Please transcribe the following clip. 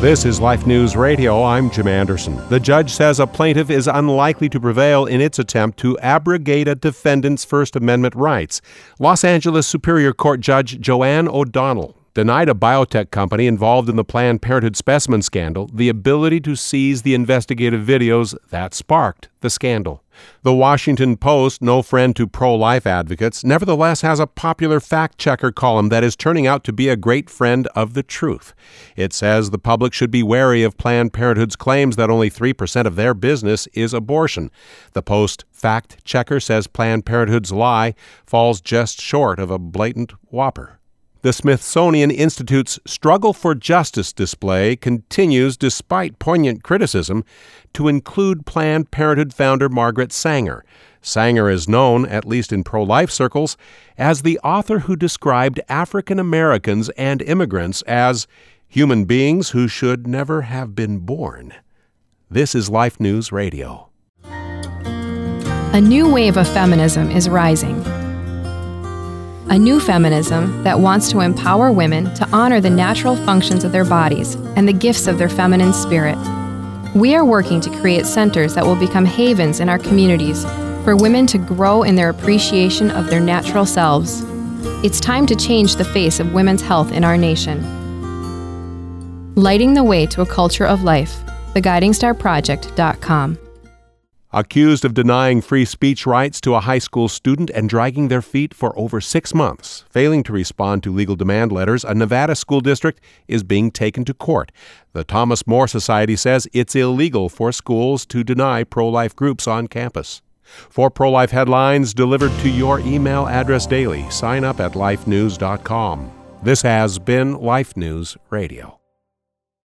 This is Life News Radio. I'm Jim Anderson. The judge says a plaintiff is unlikely to prevail in its attempt to abrogate a defendant's First Amendment rights. Los Angeles Superior Court Judge Joanne O'Donnell denied a biotech company involved in the Planned Parenthood specimen scandal the ability to seize the investigative videos that sparked the scandal. The Washington Post, no friend to pro-life advocates, nevertheless has a popular fact-checker column that is turning out to be a great friend of the truth. It says the public should be wary of Planned Parenthood's claims that only 3% of their business is abortion. The Post fact-checker says Planned Parenthood's lie falls just short of a blatant whopper. The Smithsonian Institute's Struggle for Justice display continues, despite poignant criticism, to include Planned Parenthood founder Margaret Sanger. Sanger is known, at least in pro-life circles, as the author who described African Americans and immigrants as human beings who should never have been born. This is Life News Radio. A new wave of feminism is rising. A new feminism that wants to empower women to honor the natural functions of their bodies and the gifts of their feminine spirit. We are working to create centers that will become havens in our communities for women to grow in their appreciation of their natural selves. It's time to change the face of women's health in our nation. Lighting the way to a culture of life. TheGuidingStarProject.com. Accused of denying free speech rights to a high school student and dragging their feet for over 6 months, failing to respond to legal demand letters, a Nevada school district is being taken to court. The Thomas More Society says it's illegal for schools to deny pro-life groups on campus. For pro-life headlines delivered to your email address daily, sign up at lifenews.com. This has been Life News Radio.